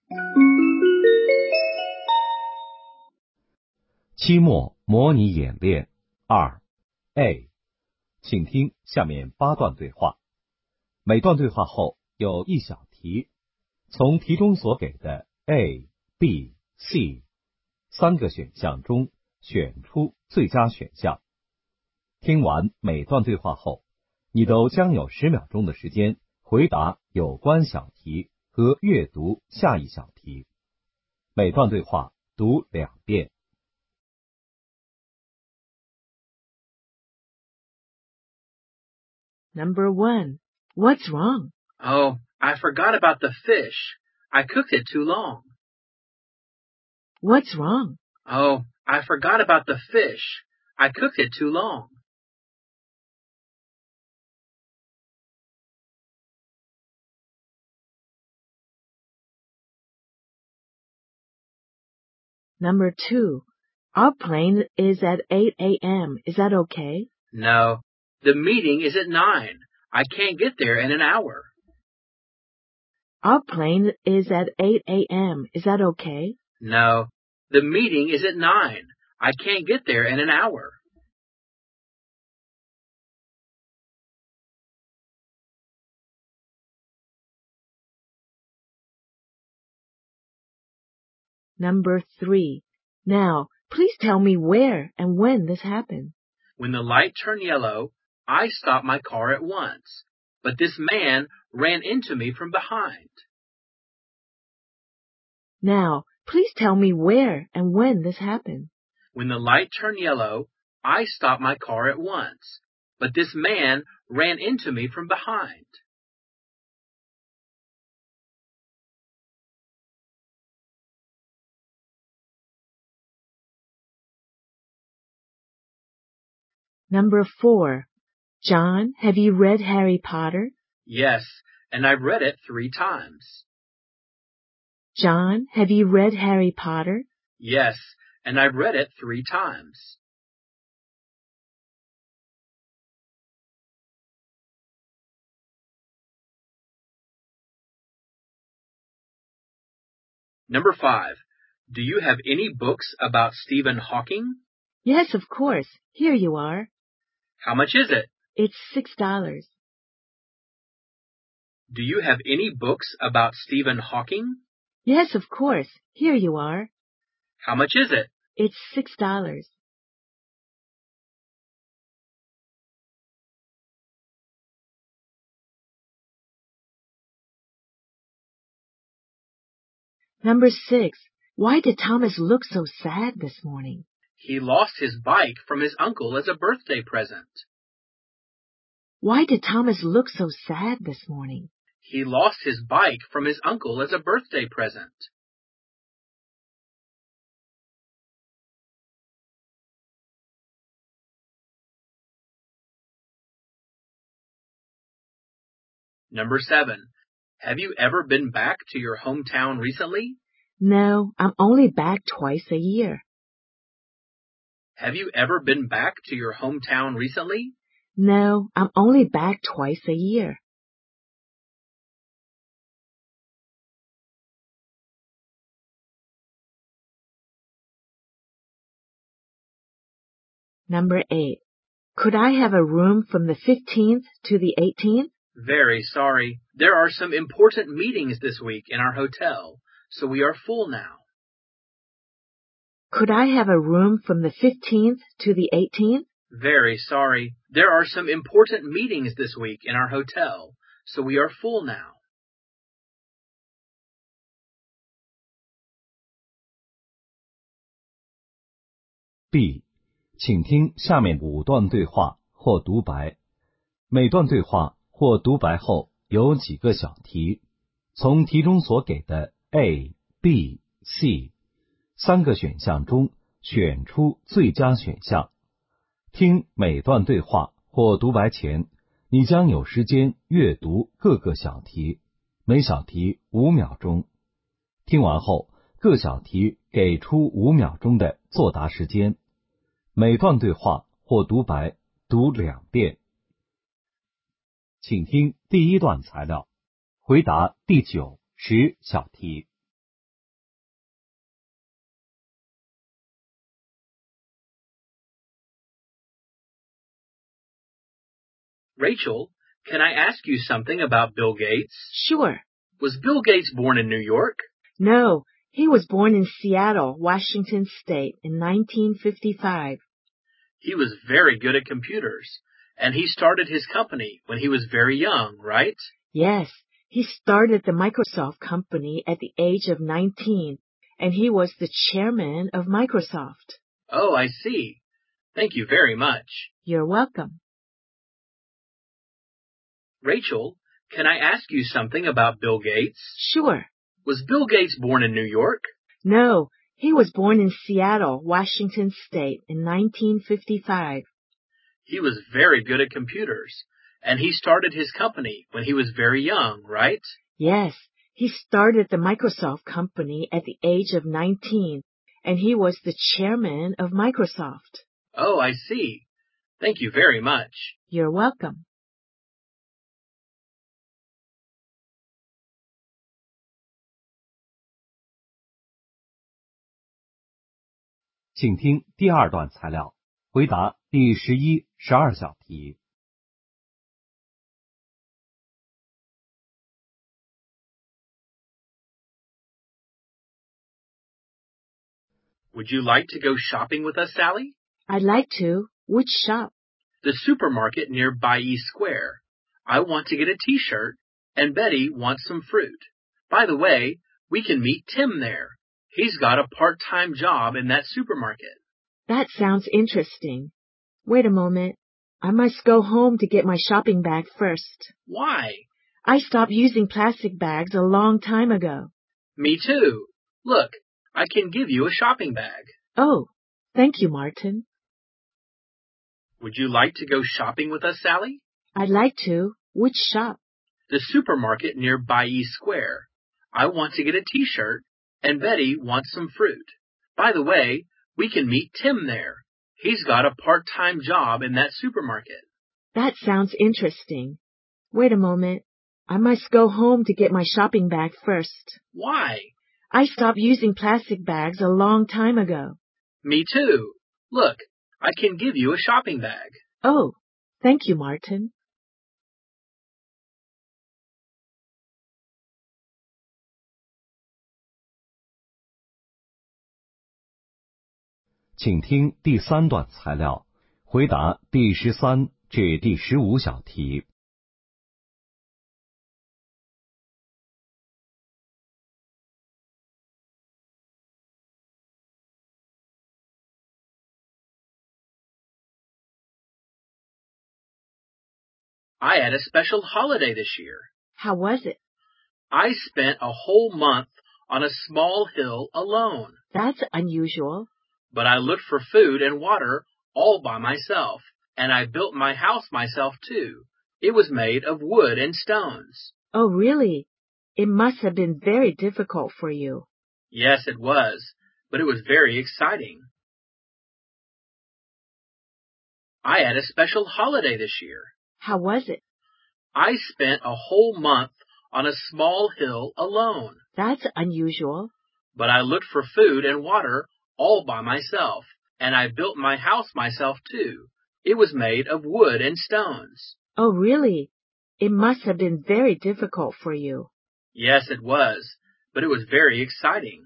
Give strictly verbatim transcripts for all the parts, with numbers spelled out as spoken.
期末模拟演练二 A， 请听下面八段对话。每段对话后有一小题，从题中所给的 A、B、C 三个选项中选出最佳选项。听完每段对话后，你都将有十秒钟的时间回答有关小题和阅读下一小题。每段对话读两遍。 Number one. What's wrong? Oh, I forgot about the fish. I cooked it too long. What's wrong? Oh, I forgot about the fish. I cooked it too long. Number two. Our plane is at eight a.m. Is that okay? No, the meeting is at nine. I can't get there in an hour. Our plane is at eight a.m. Is that okay? No, the meeting is at nine. I can't get there in an hour. Number three. Now, please tell me where and when this happened. When the light turned yellow, I stopped my car at once, but this man ran into me from behind. Now, please tell me where and when this happened. When the light turned yellow, I stopped my car at once, but this man ran into me from behind. Number four. John, have you read Harry Potter? Yes, and I've read it three times. John, have you read Harry Potter? Yes, and I've read it three times. Number five. Do you have any books about Stephen Hawking? Yes, of course. Here you are. How much is it? It's six dollars. Do you have any books about Stephen Hawking? Yes, of course. Here you are. How much is it? It's six dollars. Number six. Why did Thomas look so sad this morning? He lost his bike from his uncle as a birthday present. Why did Thomas look so sad this morning? He lost his bike from his uncle as a birthday present. Number seven. Have you ever been back to your hometown recently? No, I'm only back twice a year. Have you ever been back to your hometown recently? No, I'm only back twice a year. Number eight. Could I have a room from the fifteenth to the eighteenth? Very sorry. There are some important meetings this week in our hotel, so we are full now. Could I have a room from the fifteenth to the eighteenth? Very sorry. There are some important meetings this week in our hotel, so we are full now. B， 请听下面五段对话或独白。每段对话或独白后有几个小题，从题中所给的 A、B、C 三个选项中选出最佳选项。听每段对话或独白前，你将有时间阅读各个小题，每小题五秒钟。听完后，各小题给出五秒钟的作答时间。每段对话或独白读两遍。请听第一段材料，回答第九、十小题。 Rachel, can I ask you something about Bill Gates? Sure. Was Bill Gates born in New York? No, he was born in Seattle, Washington State in nineteen fifty-five. He was very good at computers, and he started his company when he was very young, right? Yes, he started the Microsoft company at the age of nineteen, and he was the chairman of Microsoft. Oh, I see. Thank you very much. You're welcome. Rachel, can I ask you something about Bill Gates? Sure. Was Bill Gates born in New York? No, he was born in Seattle, Washington State in nineteen fifty-five. He was very good at computers, and he started his company when he was very young, right? Yes, he started the Microsoft company at the age of nineteen, and he was the chairman of Microsoft. Oh, I see. Thank you very much. You're welcome. 请听第二段材料，回答第十一、十二小题。 Would you like to go shopping with us, Sally? I'd like to. Which shop? The supermarket near Bailly Square. I want to get a t-shirt, and Betty wants some fruit. By the way, we can meet Tim there. He's got a part-time job in that supermarket. That sounds interesting. Wait a moment. I must go home to get my shopping bag first. Why? I stopped using plastic bags a long time ago. Me too. Look, I can give you a shopping bag. Oh, thank you, Martin. Would you like to go shopping with us, Sally? I'd like to. Which shop? The supermarket near Bailly Square. I want to get a t-shirt, and Betty wants some fruit. By the way, we can meet Tim there. He's got a part-time job in that supermarket. That sounds interesting. Wait a moment. I must go home to get my shopping bag first. Why? I stopped using plastic bags a long time ago. Me too. Look, I can give you a shopping bag. Oh, thank you, Martin. 请听第三段材料，回答第十三至第十五小题。 I had a special holiday this year. How was it? I spent a whole month on a small hill alone. That's unusual. But I looked for food and water all by myself, and I built my house myself too. It was made of wood and stones. Oh, really? It must have been very difficult for you. Yes, it was, but it was very exciting. I had a special holiday this year. How was it? I spent a whole month on a small hill alone. That's unusual. But I looked for food and water all by myself, and I built my house myself too. It was made of wood and stones. Oh, really? It must have been very difficult for you. Yes, it was, but it was very exciting.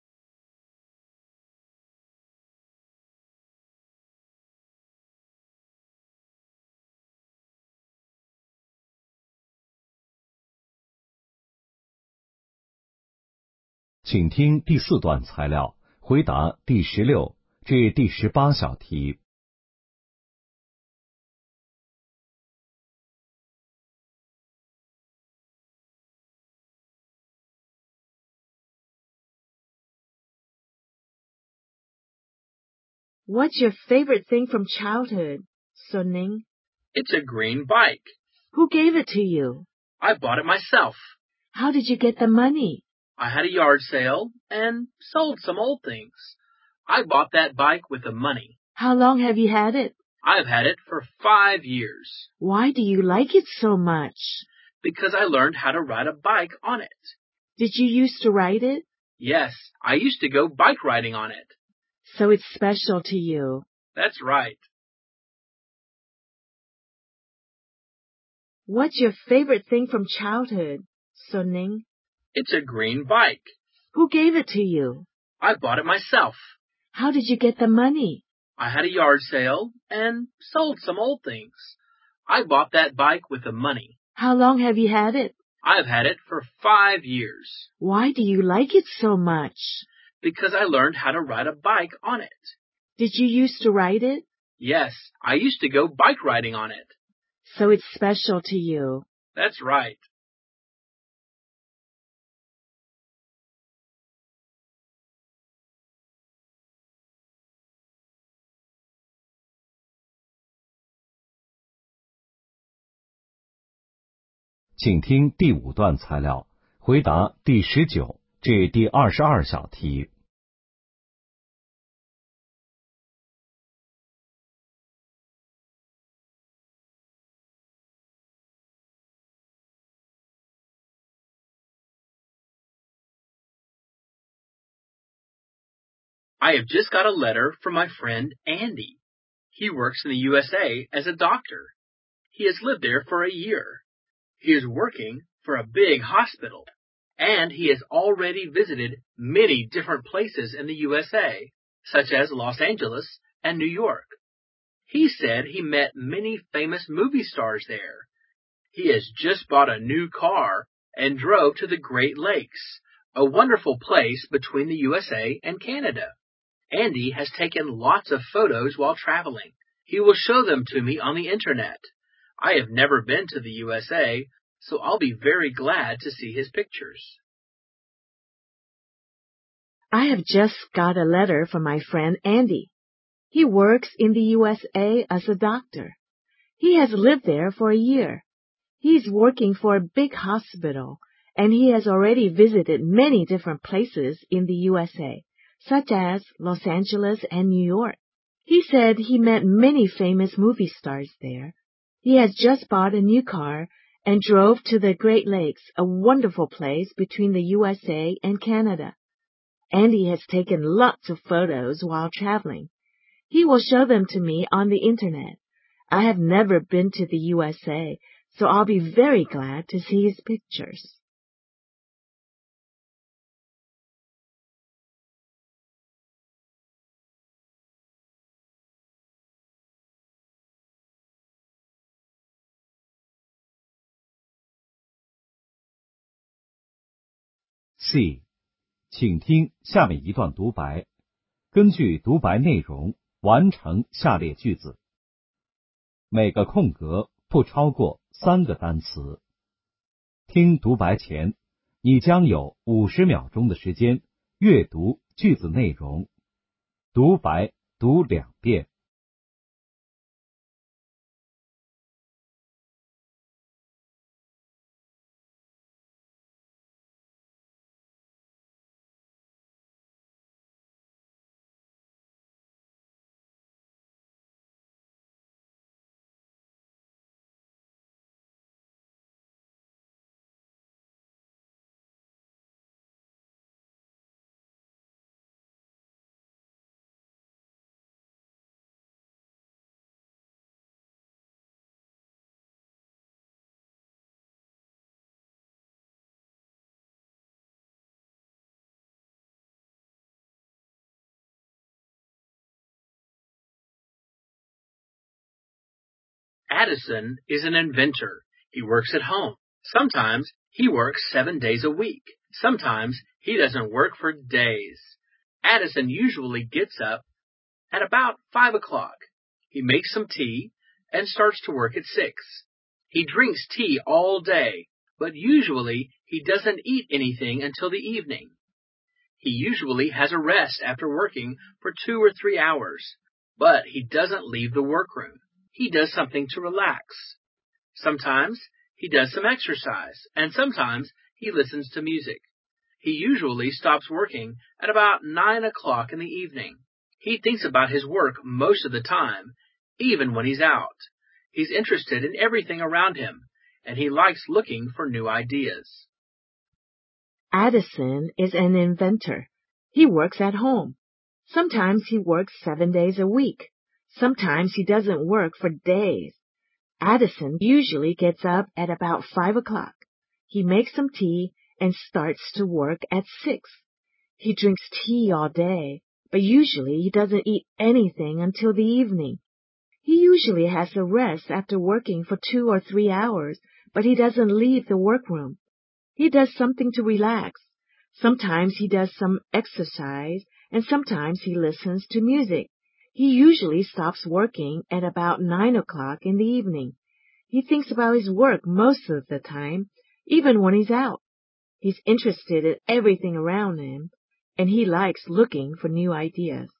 "请听第四段材料，回答第十六至第十八小题。 What's your favorite thing from childhood, Suning? It's a green bike. Who gave it to you? I bought it myself. How did you get the money? I had a yard sale and sold some old things. I bought that bike with the money. How long have you had it? I've had it for five years. Why do you like it so much? Because I learned how to ride a bike on it. Did you used to ride it? Yes, I used to go bike riding on it. So it's special to you. That's right. What's your favorite thing from childhood, Suning? It's a green bike. Who gave it to you? I bought it myself. How did you get the money? I had a yard sale and sold some old things. I bought that bike with the money. How long have you had it? I've had it for five years. Why do you like it so much? Because I learned how to ride a bike on it. Did you used to ride it? Yes, I used to go bike riding on it. So it's special to you. That's right. 请听第五段材料，回答第十九至第二十二小题。 I have just got a letter from my friend Andy. He works in the U S A as a doctor. He has lived there for a year. He is working for a big hospital, and he has already visited many different places in the U S A, such as Los Angeles and New York. He said he met many famous movie stars there. He has just bought a new car and drove to the Great Lakes, a wonderful place between the U S A and Canada. Andy has taken lots of photos while traveling. He will show them to me on the internet. I have never been to the U S A, so I'll be very glad to see his pictures. I have just got a letter from my friend Andy. He works in the U S A as a doctor. He has lived there for a year. He's working for a big hospital, and he has already visited many different places in the U S A, such as Los Angeles and New York. He said he met many famous movie stars there. He has just bought a new car and drove to the Great Lakes, a wonderful place between the U S A and Canada. Andy has taken lots of photos while traveling. He will show them to me on the internet. I have never been to the U S A, so I'll be very glad to see his pictures. C， 请听下面一段独白，根据独白内容完成下列句子。每个空格不超过三个单词。听独白前，你将有五十秒钟的时间阅读句子内容。独白读两遍。 Addison is an inventor. He works at home. Sometimes he works seven days a week. Sometimes he doesn't work for days. Addison usually gets up at about five o'clock. He makes some tea and starts to work at six. He drinks tea all day, but usually he doesn't eat anything until the evening. He usually has a rest after working for two or three hours, but he doesn't leave the workroom. He does something to relax. Sometimes he does some exercise, and sometimes he listens to music. He usually stops working at about nine o'clock in the evening. He thinks about his work most of the time, even when he's out. He's interested in everything around him, and he likes looking for new ideas. Addison is an inventor. He works at home. Sometimes he works seven days a week. Sometimes he doesn't work for days. Addison usually gets up at about five o'clock. He makes some tea and starts to work at six. He drinks tea all day, but usually he doesn't eat anything until the evening. He usually has a rest after working for two or three hours, but he doesn't leave the workroom. He does something to relax. Sometimes he does some exercise, and sometimes he listens to music. He usually stops working at about nine o'clock in the evening. He thinks about his work most of the time, even when he's out. He's interested in everything around him, and he likes looking for new ideas.